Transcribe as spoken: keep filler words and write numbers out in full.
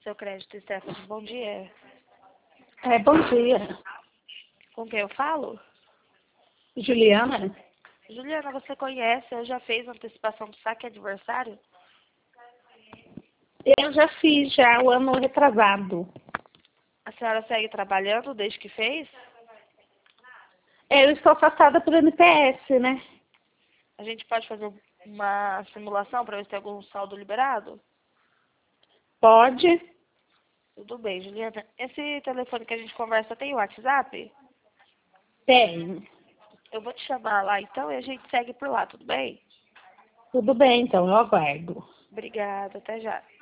seu crédito, Stephanie. Bom dia. É, bom dia. Com quem eu falo? Juliana? Juliana, você conhece? Eu já fez antecipação do saque aniversário? Eu já fiz já o ano retrasado. A senhora segue trabalhando desde que fez? Eu estou afastada pelo N P S, né? A gente pode fazer uma simulação para ver se tem algum saldo liberado? Pode? Tudo bem, Juliana. Esse telefone que a gente conversa tem o WhatsApp? Tem. Eu vou te chamar lá então e a gente segue por lá, tudo bem? Tudo bem, então, eu aguardo. Obrigada, até já.